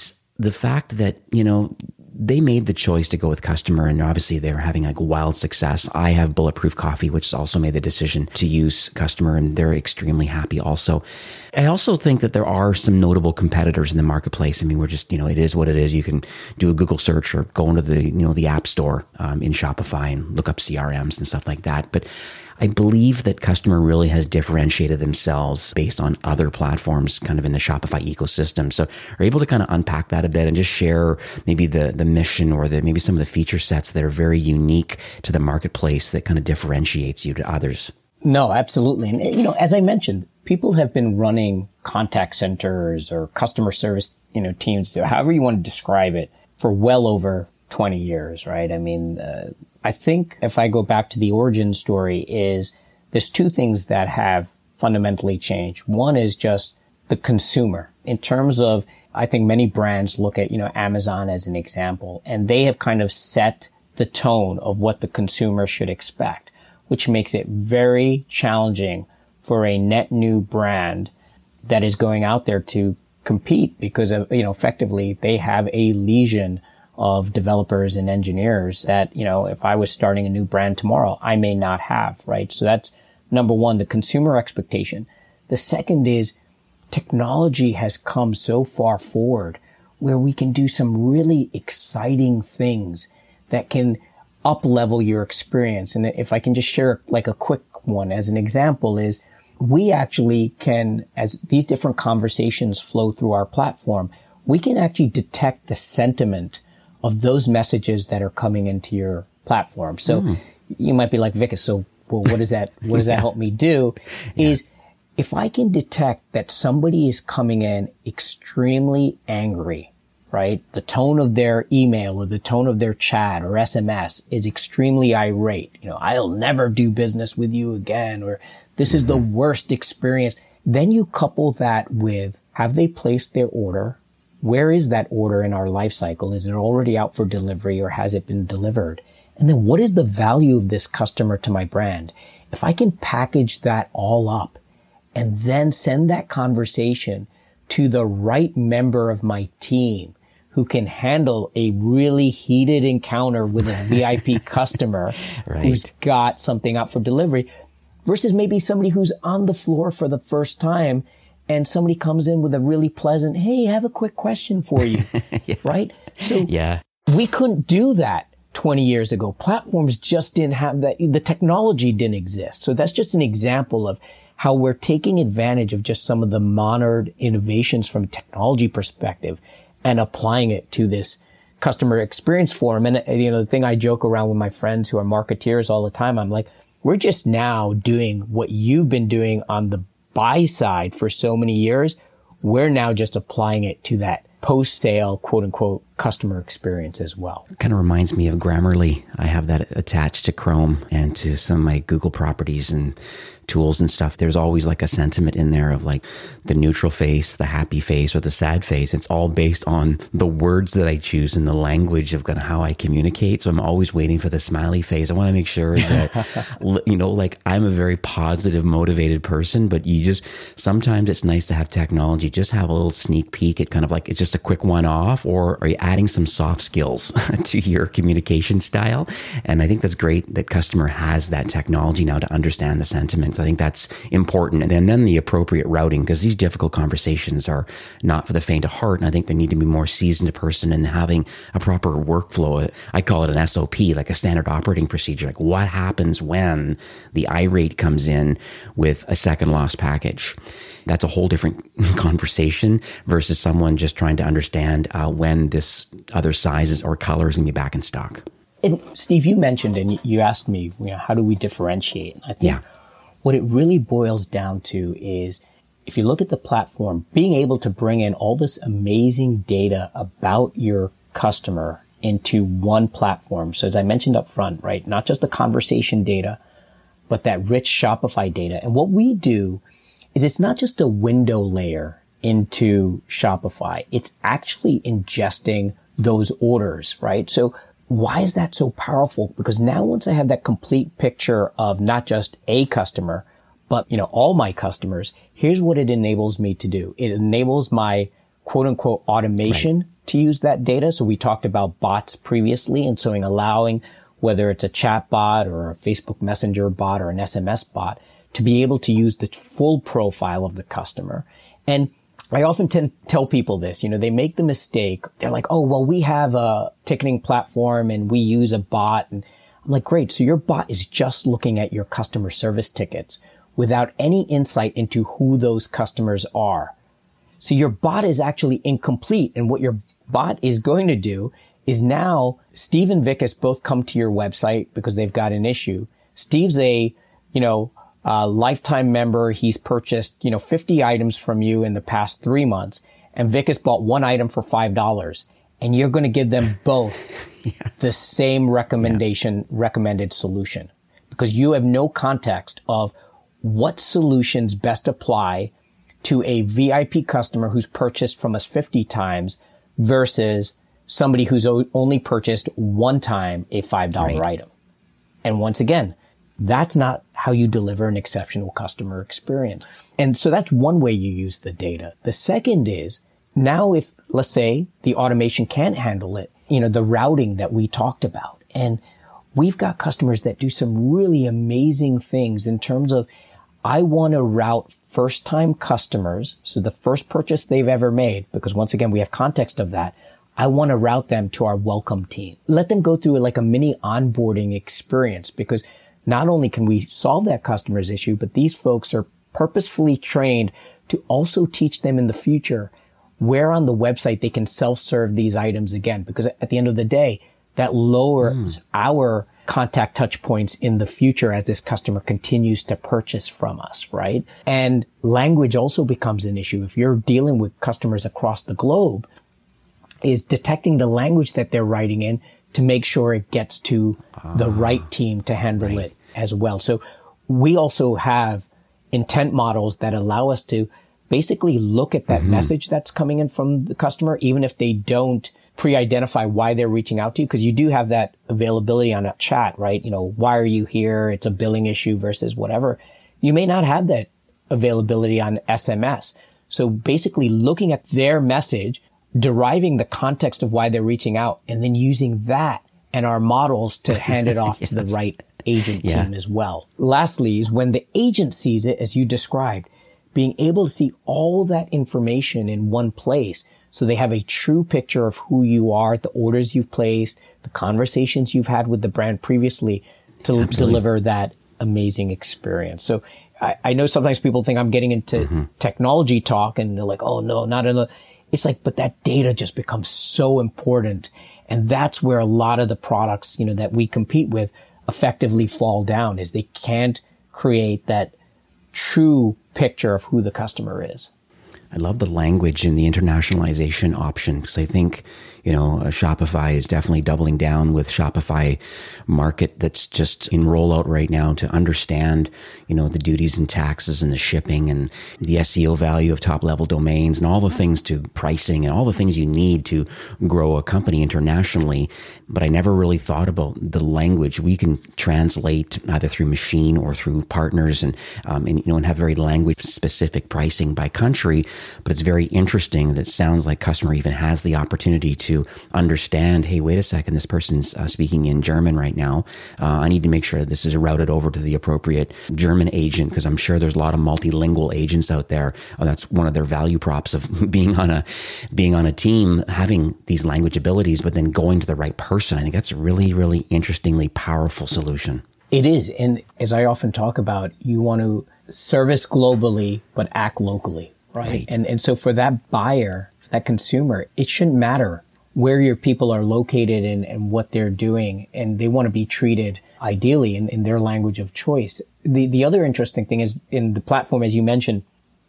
the fact that, you know, they made the choice to go with customer, and obviously they're having like wild success. I have Bulletproof Coffee, which has also made the decision to use customer, and they're extremely happy also. I also think that there are some notable competitors in the marketplace. I mean, we're just, you know, it is what it is. You can do a Google search or go into the, you know, the App Store um, in Shopify and look up C R Ms and stuff like that. But I believe that customer really has differentiated themselves based on other platforms kind of in the Shopify ecosystem. So are able to kind of unpack that a bit and just share maybe the, the mission or the, maybe some of the feature sets that are very unique to the marketplace that kind of differentiates you to others? No, absolutely. And, you know, as I mentioned, people have been running contact centers or customer service, you know, teams, however you want to describe it, for well over twenty years, right? I mean, uh, I think if I go back to the origin story is there's two things that have fundamentally changed. One is just the consumer in terms of, I think many brands look at, you know, Amazon as an example, and they have kind of set the tone of what the consumer should expect, which makes it very challenging for a net new brand that is going out there to compete because of, you know, effectively they have a legion of developers and engineers that, you know, if I was starting a new brand tomorrow, I may not have, right? So that's number one, the consumer expectation. The second is technology has come so far forward where we can do some really exciting things that can up-level your experience. And if I can just share like a quick one as an example is we actually can, as these different conversations flow through our platform, we can actually detect the sentiment of those messages that are coming into your platform. So mm. you might be like, Vikas, so well, what does that, what does that help me do? Yeah. Is if I can detect that somebody is coming in extremely angry, right? The tone of their email or the tone of their chat or S M S is extremely irate. You know, I'll never do business with you again, or this mm-hmm. is the worst experience. Then you couple that with, have they placed their order? Where is that order in our life cycle? Is it already out for delivery or has it been delivered? And then what is the value of this customer to my brand? If I can package that all up and then send that conversation to the right member of my team who can handle a really heated encounter with a V I P customer right. who's got something out for delivery versus maybe somebody who's on the floor for the first time and somebody comes in with a really pleasant, hey, I have a quick question for you, yeah. right? So yeah. we couldn't do that twenty years ago. Platforms just didn't have that. The technology didn't exist. So that's just an example of how we're taking advantage of just some of the modern innovations from a technology perspective and applying it to this customer experience forum. And, you know, the thing I joke around with my friends who are marketeers all the time, I'm like, we're just now doing what you've been doing on the buy side for so many years. We're now just applying it to that post-sale, quote unquote, customer experience as well. It kind of reminds me of Grammarly. I have that attached to Chrome and to some of my Google properties and tools and stuff. There's always like a sentiment in there of like the neutral face, the happy face, or the sad face. It's all based on the words that I choose and the language of kind of how I communicate. So I'm always waiting for the smiley face. I want to make sure that, you know, like I'm a very positive, motivated person, but you just, sometimes it's nice to have technology, just have a little sneak peek at kind of like, it's just a quick one off, or are you adding some soft skills to your communication style? And I think that's great that customer has that technology now to understand the sentiment. I think that's important. And then, and then the appropriate routing, because these difficult conversations are not for the faint of heart. And I think there need to be more seasoned person in having a proper workflow. I call it an S O P, like a standard operating procedure. Like what happens when the irate comes in with a second loss package? That's a whole different conversation versus someone just trying to understand uh, when this other sizes or color is going to be back in stock. And Steve, you mentioned and you asked me, you know, how do we differentiate? I think yeah. what it really boils down to is if you look at the platform, being able to bring in all this amazing data about your customer into one platform. So as I mentioned up front, right, not just the conversation data, but that rich Shopify data. And what we do is it's not just a window layer into Shopify. It's actually ingesting those orders, right? So why is that so powerful? Because now once I have that complete picture of not just a customer, but, you know, all my customers, here's what it enables me to do. It enables my quote unquote automation right. to use that data. So we talked about bots previously, and so in allowing whether it's a chat bot or a Facebook Messenger bot or an S M S bot to be able to use the full profile of the customer. And I often tend to tell people this, you know, they make the mistake. They're like, oh, well, we have a ticketing platform and we use a bot. And I'm like, great. So your bot is just looking at your customer service tickets without any insight into who those customers are. So your bot is actually incomplete. And what your bot is going to do is now Steve and Vikas both come to your website because they've got an issue. Steve's a, you know, a lifetime member. He's purchased, you know, fifty items from you in the past three months. And Vikas bought one item for five dollars. And you're going to give them both yeah. the same recommendation, yeah. recommended solution, because you have no context of what solutions best apply to a V I P customer who's purchased from us fifty times versus somebody who's only purchased one time a five dollar right. item. And once again, that's not how you deliver an exceptional customer experience. And so that's one way you use the data. The second is now if, let's say, the automation can't handle it, you know, the routing that we talked about. And we've got customers that do some really amazing things in terms of, I want to route first-time customers, so the first purchase they've ever made, because once again, we have context of that. I want to route them to our welcome team. Let them go through like a mini onboarding experience, because not only can we solve that customer's issue, but these folks are purposefully trained to also teach them in the future where on the website they can self-serve these items again. Because at the end of the day, that lowers mm. our contact touch points in the future as this customer continues to purchase from us, right? And language also becomes an issue. If you're dealing with customers across the globe, is detecting the language that they're writing in to make sure it gets to uh, the right team to handle right. it as well. So we also have intent models that allow us to basically look at that mm-hmm. message that's coming in from the customer, even if they don't pre-identify why they're reaching out to you, because you do have that availability on a chat, right? You know, why are you here? It's a billing issue versus whatever. You may not have that availability on S M S. So basically looking at their message, deriving the context of why they're reaching out, and then using that and our models to hand it off yes. to the right agent yeah. team as well. Lastly is when the agent sees it, as you described, being able to see all that information in one place so they have a true picture of who you are, the orders you've placed, the conversations you've had with the brand previously to Absolutely. deliver that amazing experience. So I, I know sometimes people think I'm getting into mm-hmm. technology talk and they're like, oh no, not enough. It's like, but that data just becomes so important. And that's where a lot of the products, you know, that we compete with effectively fall down, is they can't create that true picture of who the customer is. I love the language and the internationalization option, because I think, you know, Shopify is definitely doubling down with Shopify Market that's just in rollout right now to understand, you know, the duties and taxes and the shipping and the S E O value of top level domains and all the things to pricing and all the things you need to grow a company internationally. But I never really thought about the language we can translate either through machine or through partners and, um, and you know, and have very language specific pricing by country. But it's very interesting that it sounds like customer even has the opportunity to understand, hey, wait a second, this person's uh, speaking in German right now. Uh, I need to make sure that this is routed over to the appropriate German agent, because I'm sure there's a lot of multilingual agents out there. Uh, that's one of their value props of being on a being on a team, having these language abilities, but then going to the right person. I think that's a really, really interestingly powerful solution. It is. And as I often talk about, you want to service globally, but act locally, right? right. And, and so for that buyer, for that consumer, it shouldn't matter where your people are located and, and what they're doing, and they want to be treated ideally in, in their language of choice. The the other interesting thing is, in the platform, as you mentioned,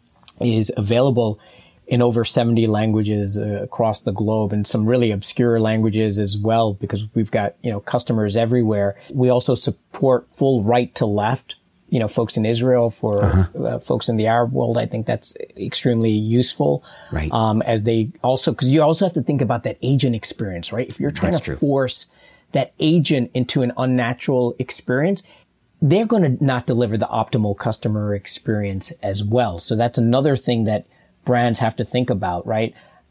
is available in over seventy languages uh, across the globe, and some really obscure languages as well, because we've got, you know, customers everywhere. We also support full right to left, you know, folks in Israel, for uh-huh. uh, folks in the Arab world. I think that's extremely useful. Right. Um, as they also, because you also have to think about that agent experience, right? If you're trying that's to true. force that agent into an unnatural experience, they're going to not deliver the optimal customer experience as well. So that's another thing that brands have to think about, right?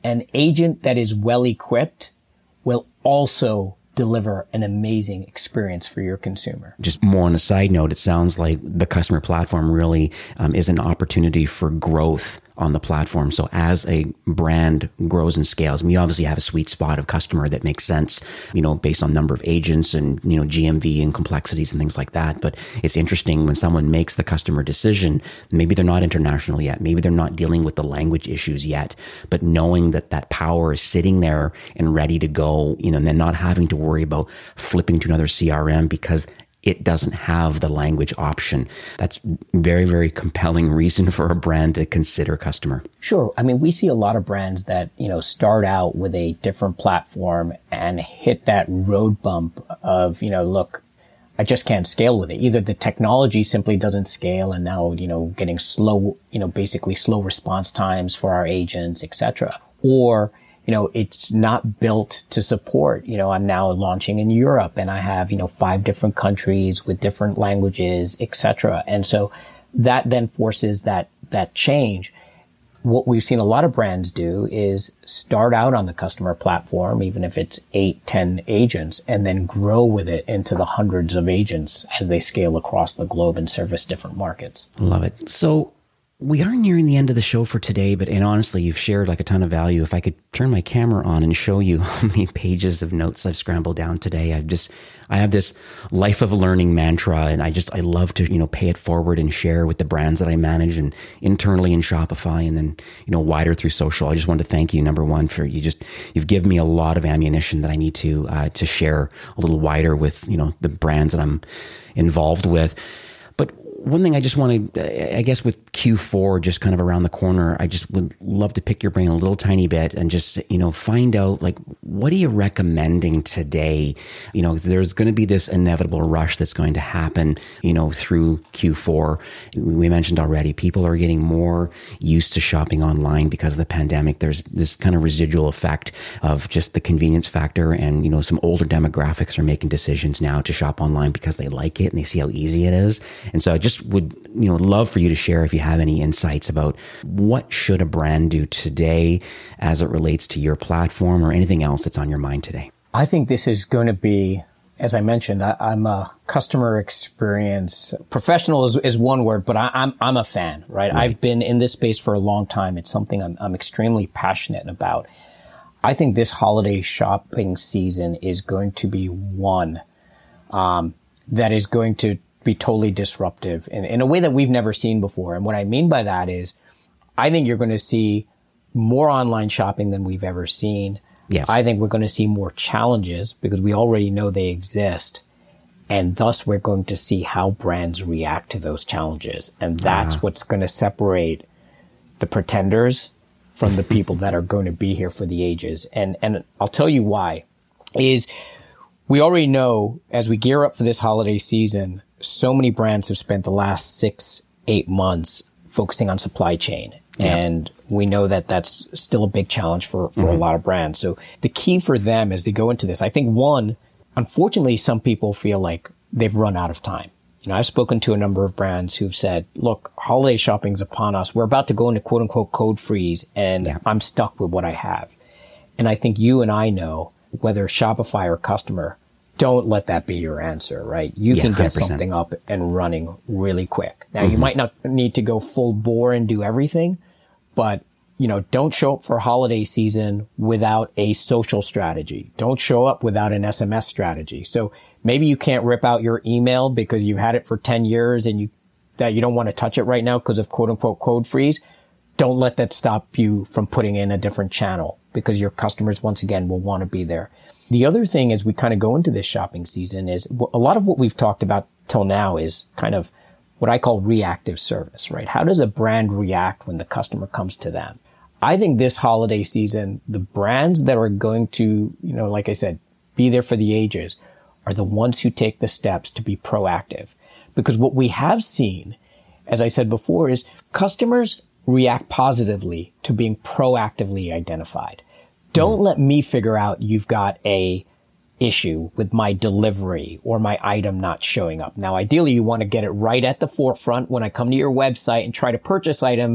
An agent that is well equipped will also deliver an amazing experience for your consumer. Just more on a side note, it sounds like the customer platform really um, is an opportunity for growth on the platform. So as a brand grows and scales, we obviously have a sweet spot of customer that makes sense, you know, based on number of agents and, you know, G M V and complexities and things like that. But it's interesting when someone makes the customer decision, maybe they're not international yet, maybe they're not dealing with the language issues yet, but knowing that that power is sitting there and ready to go, you know, and then not having to worry about flipping to another C R M because it doesn't have the language option. That's very, very compelling reason for a brand to consider customer. Sure. I mean, we see a lot of brands that, you know, start out with a different platform and hit that road bump of, you know, look, I just can't scale with it. Either the technology simply doesn't scale and now, you know, getting slow, you know, basically slow response times for our agents, et cetera. Or, you know, it's not built to support, you know, I'm now launching in Europe and I have, you know, five different countries with different languages, et cetera. And so that then forces that, that change. What we've seen a lot of brands do is start out on the customer platform, even if it's eight, ten agents, and then grow with it into the hundreds of agents as they scale across the globe and service different markets. Love it. So we are nearing the end of the show for today, but and honestly, you've shared like a ton of value. If I could turn my camera on and show you how many pages of notes I've scrambled down today, I just, I have this life of learning mantra, and I just, I love to, you know, pay it forward and share with the brands that I manage and internally in Shopify and then, you know, wider through social. I just wanted to thank you, number one, for you just, you've given me a lot of ammunition that I need to, uh, to share a little wider with, you know, the brands that I'm involved with. But one thing I just wanted, I guess with Q four just kind of around the corner, I just would love to pick your brain a little tiny bit and just, you know, find out, like, what are you recommending today? You know, there's going to be this inevitable rush that's going to happen, you know, through Q four. We mentioned already, people are getting more used to shopping online because of the pandemic. There's this kind of residual effect of just the convenience factor. And, you know, some older demographics are making decisions now to shop online because they like it and they see how easy it is. And so I just would, you know, love for you to share if you have any insights about what should a brand do today as it relates to your platform or anything else that's on your mind today. I think this is going to be, as I mentioned, I, I'm a customer experience professional is, is one word, but I, I'm I'm a fan, right? right? I've been in this space for a long time. It's something I'm, I'm extremely passionate about. I think this holiday shopping season is going to be one um, that is going to be totally disruptive in, in a way that we've never seen before. And what I mean by that is, I think you're going to see more online shopping than we've ever seen. Yes. I think we're going to see more challenges because we already know they exist. And thus we're going to see how brands react to those challenges. And that's uh-huh. what's going to separate the pretenders from the people that are going to be here for the ages. And, and I'll tell you why is we already know as we gear up for this holiday season, so many brands have spent the last six, eight months focusing on supply chain. Yeah. And we know that that's still a big challenge for, for mm-hmm. a lot of brands. So the key for them as they go into this, I think one, unfortunately, some people feel like they've run out of time. You know, I've spoken to a number of brands who've said, look, holiday shopping's upon us. We're about to go into quote unquote code freeze and yeah. I'm stuck with what I have. And I think you and I know, whether Shopify or customer, don't let that be your answer, right? You yeah, can get one hundred percent something up and running really quick. Now, mm-hmm. you might not need to go full bore and do everything, but, you know, don't show up for holiday season without a social strategy. Don't show up without an S M S strategy. So maybe you can't rip out your email because you had it for ten years and you, that you don't want to touch it right now because of quote unquote code freeze. Don't let that stop you from putting in a different channel because your customers, once again, will want to be there. The other thing as we kind of go into this shopping season is a lot of what we've talked about till now is kind of what I call reactive service, right? How does a brand react when the customer comes to them? I think this holiday season, the brands that are going to, you know, like I said, be there for the ages are the ones who take the steps to be proactive. Because what we have seen, as I said before, is customers react positively to being proactively identified. Don't let me figure out you've got a issue with my delivery or my item not showing up. Now, ideally, you want to get it right at the forefront. When I come to your website and try to purchase items,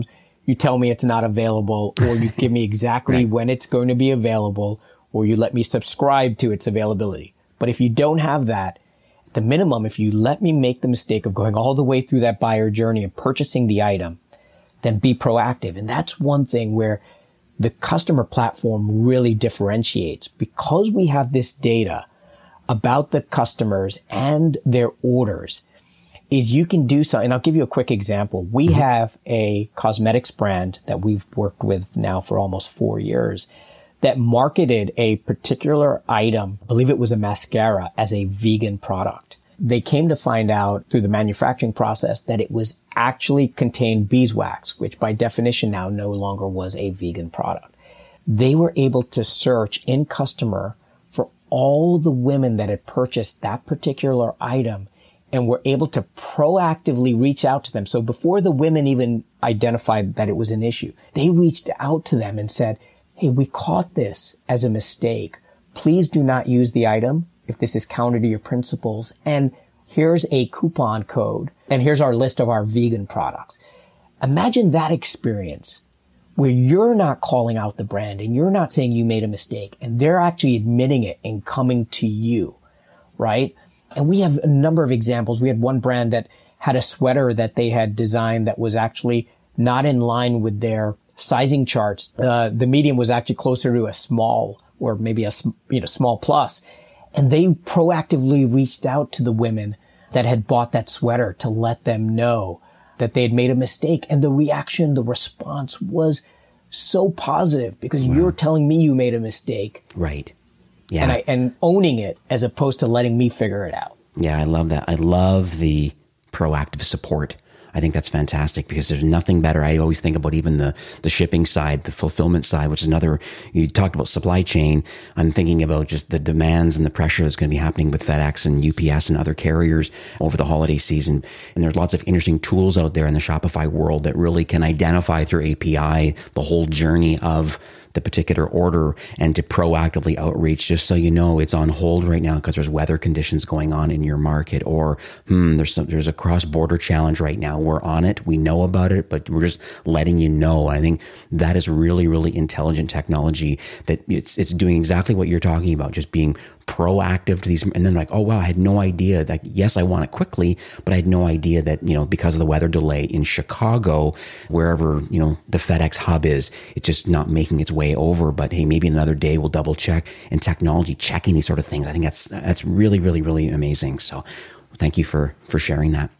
you tell me it's not available, or you give me exactly right. when it's going to be available, or you let me subscribe to its availability. But if you don't have that, at the minimum, if you let me make the mistake of going all the way through that buyer journey and purchasing the item, then be proactive. And that's one thing where the customer platform really differentiates, because we have this data about the customers and their orders, is you can do something. And I'll give you a quick example. We mm-hmm. have a cosmetics brand that we've worked with now for almost four years that marketed a particular item, I believe it was a mascara, as a vegan product. They came to find out through the manufacturing process that it was actually contained beeswax, which by definition now no longer was a vegan product. They were able to search in customer for all the women that had purchased that particular item and were able to proactively reach out to them. So before the women even identified that it was an issue, they reached out to them and said, hey, we caught this as a mistake. Please do not use the item if this is counter to your principles. And here's a coupon code. And here's our list of our vegan products. Imagine that experience where you're not calling out the brand and you're not saying you made a mistake, and they're actually admitting it and coming to you, right? And we have a number of examples. We had one brand that had a sweater that they had designed that was actually not in line with their sizing charts. Uh, the medium was actually closer to a small, or maybe a you know small plus. And they proactively reached out to the women that had bought that sweater to let them know that they had made a mistake. And the reaction, the response was so positive, because wow. you're telling me you made a mistake. Right. Yeah. And, I, and owning it, as opposed to letting me figure it out. Yeah, I love that. I love the proactive support. I think that's fantastic, because there's nothing better. I always think about even the, the shipping side, the fulfillment side, which is another, you talked about supply chain. I'm thinking about just the demands and the pressure that's going to be happening with FedEx and U P S and other carriers over the holiday season. And there's lots of interesting tools out there in the Shopify world that really can identify through A P I the whole journey of the particular order, and to proactively outreach, just so you know it's on hold right now because there's weather conditions going on in your market, or hmm, there's some, there's a cross-border challenge right now. We're on it, we know about it, but we're just letting you know. I think that is really, really intelligent technology, that it's it's doing exactly what you're talking about, just being proactive to these, and then like, oh wow, I had no idea that, yes, I want it quickly, but I had no idea that, you know, because of the weather delay in Chicago, wherever, you know, the FedEx hub is, it's just not making its way over. But hey, maybe another day we'll double check. And technology checking these sort of things, I think that's that's really, really, really amazing. So thank you for for sharing that.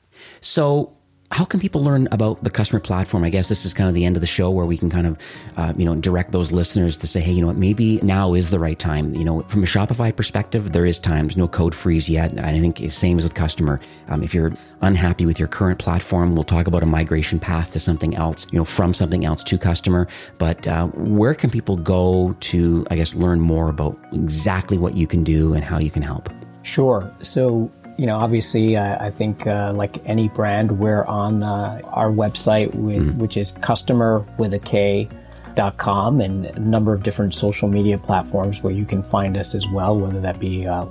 So how can people learn about the customer platform? I guess this is kind of the end of the show where we can kind of, uh, you know, direct those listeners to say, hey, you know what, maybe now is the right time. You know, from a Shopify perspective, there is time. There's no code freeze yet. I think it's same as with customer. Um, if you're unhappy with your current platform, we'll talk about a migration path to something else, you know, from something else to customer. But uh, where can people go to, I guess, learn more about exactly what you can do and how you can help? Sure. So, you know, obviously, uh, I think uh, like any brand, we're on uh, our website, with, mm-hmm. which is customer with a K dot com, and a number of different social media platforms where you can find us as well, whether that be uh,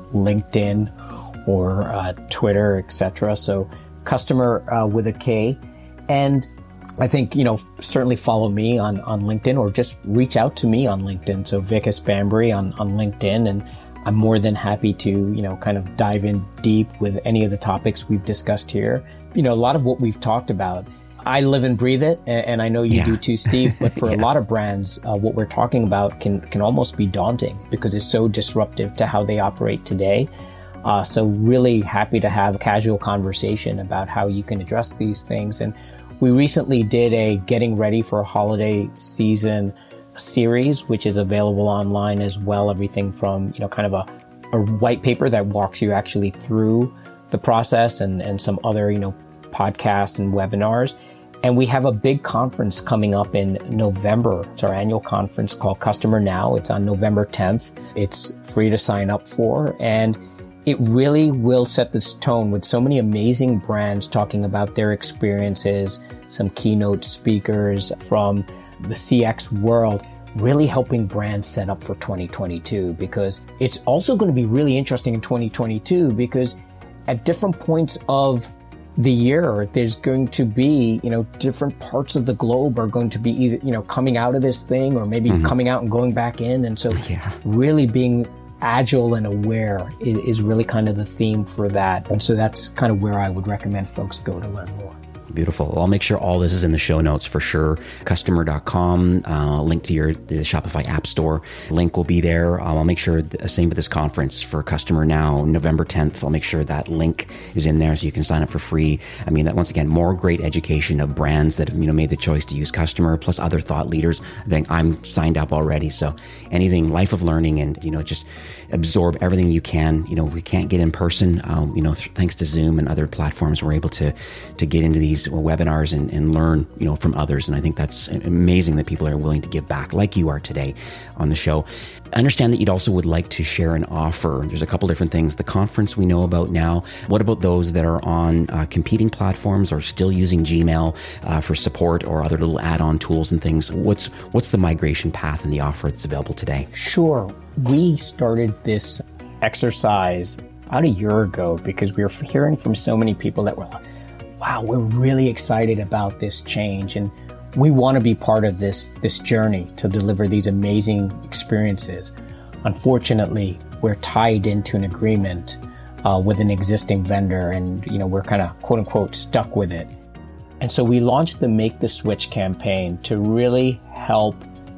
LinkedIn or uh, Twitter, et cetera. So customer uh, with a K. And I think, you know, certainly follow me on, on LinkedIn, or just reach out to me on LinkedIn. So Vikas Bambry on, on LinkedIn. And I'm more than happy to, you know, kind of dive in deep with any of the topics we've discussed here. You know, a lot of what we've talked about, I live and breathe it, and I know you yeah. do too, Steve. But for yeah. a lot of brands, uh, what we're talking about can can almost be daunting, because it's so disruptive to how they operate today. Uh, so really happy to have a casual conversation about how you can address these things. And we recently did a Getting Ready for a Holiday Season series, which is available online as well. Everything from, you know, kind of a, a white paper that walks you actually through the process, and, and some other, you know, podcasts and webinars. And we have a big conference coming up in November. It's our annual conference called Customer Now. It's on November tenth. It's free to sign up for. And it really will set this tone with so many amazing brands talking about their experiences, some keynote speakers from the C X world, really helping brands set up for twenty twenty-two, because it's also going to be really interesting in twenty twenty-two, because at different points of the year, there's going to be, you know, different parts of the globe are going to be either, you know, coming out of this thing or maybe mm-hmm. coming out and going back in. And so yeah. really being agile and aware is, is really kind of the theme for that. And so that's kind of where I would recommend folks go to learn more. Beautiful. I'll make sure all this is in the show notes for sure. Customer dot com, uh, link to your the Shopify App Store. Link will be there. Um, I'll make sure, the same with this conference for Customer Now, November tenth. I'll make sure that link is in there so you can sign up for free. I mean, that once again, more great education of brands that have, you know, made the choice to use Customer, plus other thought leaders. I think I'm signed up already. So anything, life of learning, and, you know, just absorb everything you can. You know, we can't get in person. Um, you know, th- thanks to Zoom and other platforms, we're able to to get into these webinars and, and learn, you know, from others. And I think that's amazing that people are willing to give back like you are today on the show. I understand that you'd also would like to share an offer. There's a couple different things. The conference we know about now. What about those that are on uh, competing platforms or still using Gmail uh, for support or other little add-on tools and things? What's what's the migration path and the offer that's available today? Sure. We started this exercise about a year ago because we were hearing from so many people that were like, wow, we're really excited about this change and we want to be part of this this journey to deliver these amazing experiences. Unfortunately, we're tied into an agreement uh, with an existing vendor and, you know, we're kind of quote unquote stuck with it. And so we launched the Make the Switch campaign to really help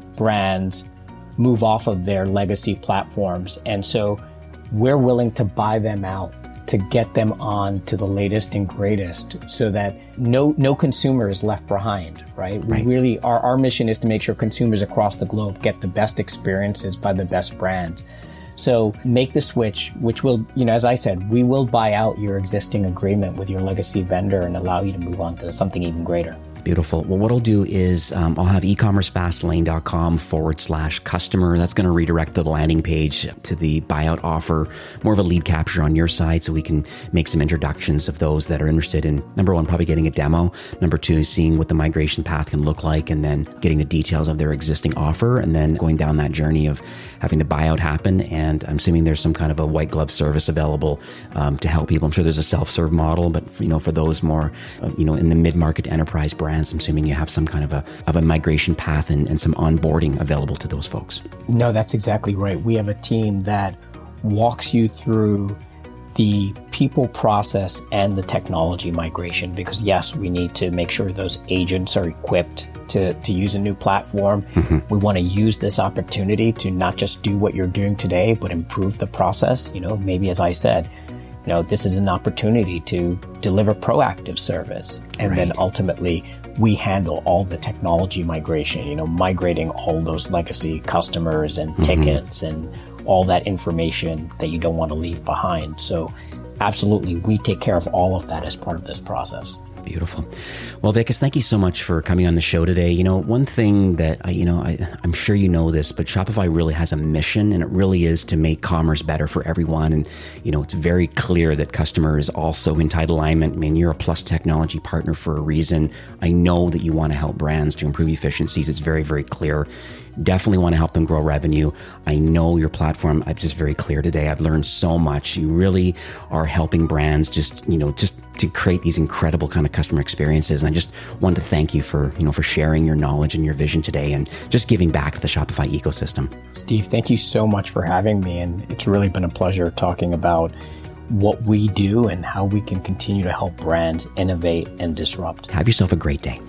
brands move off of their legacy platforms. And so we're willing to buy them out to get them on to the latest and greatest so that no no consumer is left behind, right? We right. really, our, our mission is to make sure consumers across the globe get the best experiences by the best brands. So Make the Switch, which will, you know, as I said, we will buy out your existing agreement with your legacy vendor and allow you to move on to something even greater. Beautiful. Well, what I'll do is um, I'll have ecommercefastlane.com forward slash customer. That's going to redirect the landing page to the buyout offer, more of a lead capture on your side so we can make some introductions of those that are interested in, number one, probably getting a demo. Number two, seeing what the migration path can look like and then getting the details of their existing offer and then going down that journey of having the buyout happen. And I'm assuming there's some kind of a white glove service available um, to help people. I'm sure there's a self-serve model, but you know, for those more, uh, you know, in the mid-market enterprise brand, I'm assuming you have some kind of a of a migration path and, and some onboarding available to those folks. No, that's exactly right. We have a team that walks you through the people, process, and the technology migration because, yes, we need to make sure those agents are equipped to, to use a new platform. Mm-hmm. We want to use this opportunity to not just do what you're doing today, but improve the process. You know, maybe as I said, you know, this is an opportunity to deliver proactive service. And right. then ultimately, we handle all the technology migration, you know, migrating all those legacy customers and mm-hmm. tickets and all that information that you don't want to leave behind. So absolutely, we take care of all of that as part of this process. Beautiful. Well, Vikas, thank you so much for coming on the show today. You know, one thing that I, you know, I, I'm sure you know this, but Shopify really has a mission, and it really is to make commerce better for everyone. And, you know, it's very clear that customer is also in tight alignment. I mean, you're a Plus Technology partner for a reason. I know that you want to help brands to improve efficiencies. It's very, very clear. Definitely want to help them grow revenue. I know your platform, I'm just very clear today. I've learned so much. You really are helping brands just, you know, just to create these incredible kind of customer experiences. And I just want to thank you for, you know, for sharing your knowledge and your vision today and just giving back to the Shopify ecosystem. Steve, thank you so much for having me. And it's really been a pleasure talking about what we do and how we can continue to help brands innovate and disrupt. Have yourself a great day.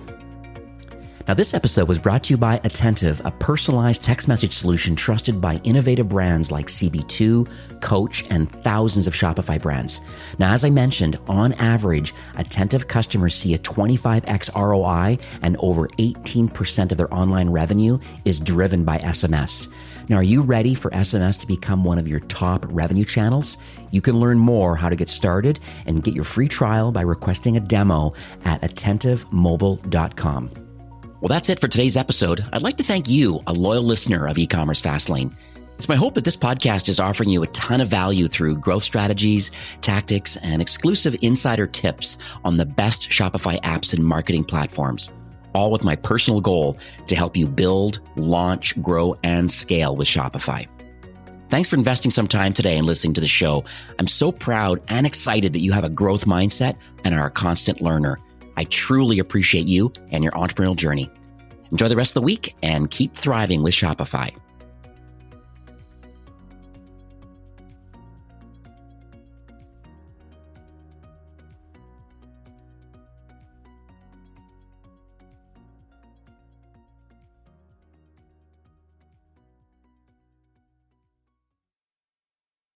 Now, this episode was brought to you by Attentive, a personalized text message solution trusted by innovative brands like C B two, Coach, and thousands of Shopify brands. Now, as I mentioned, on average, Attentive customers see a twenty-five x R O I and over eighteen percent of their online revenue is driven by S M S. Now, are you ready for S M S to become one of your top revenue channels? You can learn more how to get started and get your free trial by requesting a demo at attentive mobile dot com. Well, that's it for today's episode. I'd like to thank you, a loyal listener of E-commerce Fastlane. It's my hope that this podcast is offering you a ton of value through growth strategies, tactics, and exclusive insider tips on the best Shopify apps and marketing platforms, all with my personal goal to help you build, launch, grow, and scale with Shopify. Thanks for investing some time today and listening to the show. I'm so proud and excited that you have a growth mindset and are a constant learner. I truly appreciate you and your entrepreneurial journey. Enjoy the rest of the week and keep thriving with Shopify.